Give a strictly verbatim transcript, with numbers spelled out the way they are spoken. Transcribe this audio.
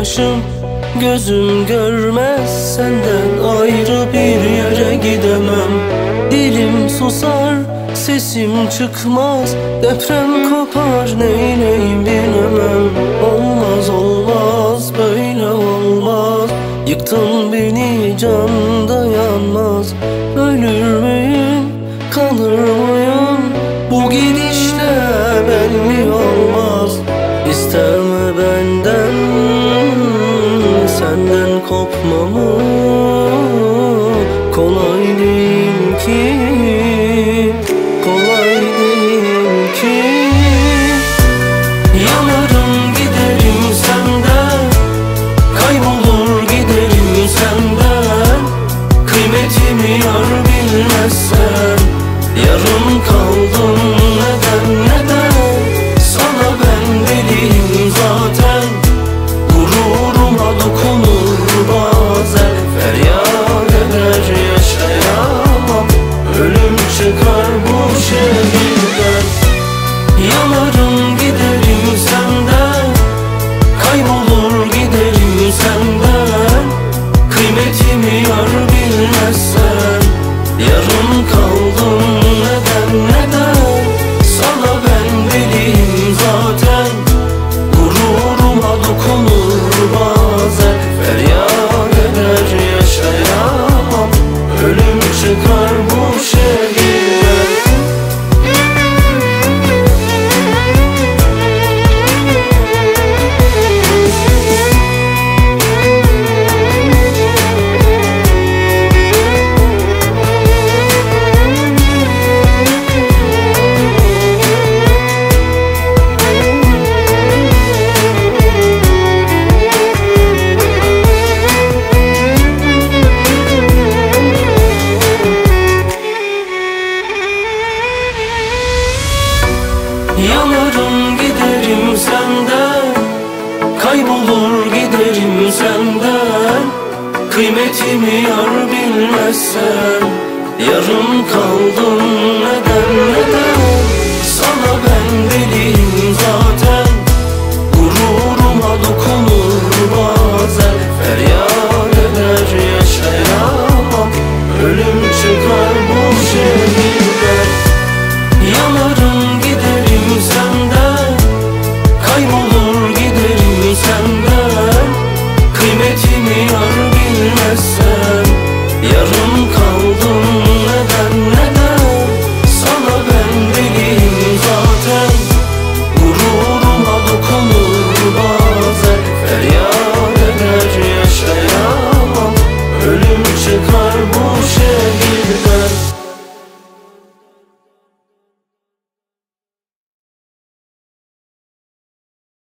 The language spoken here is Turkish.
yaşım. Gözüm görmez, senden ayrı bir yere gidemem. Dilim susar, sesim çıkmaz, deprem kopar, neyleyim bilemem. Olmaz olmaz, böyle olmaz. Yıktın beni, can dayanmaz. Ölür müyüm, kalır mıyım? Bu gidişle belli olmaz. İsteme benden, senden kopmamı. Kolay değil ki, kolay değil ki. Yanarım giderim senden, kaybolur giderim senden. Kıymetimi yar bilmezsen, yarım kaldım neden neden. Sana ben deliyim zaten, gururuma dokunur bazen. Feryat eder yaşayamam, ölüm çıkar bu şehirden. Yanarım giderim senden, kaybolur giderim senden. Kıymetimi yar bilmezsen, yarım kaldım neden neden. Sana ben deliyim zaten, gururuma dokunur bazen. Feryat eder yaşayamam, ölüm çıkar bu şehirden. Yanarım giderim senden, kaybolur giderim senden. Kıymetimi yar bilmezsen, yarım kaldım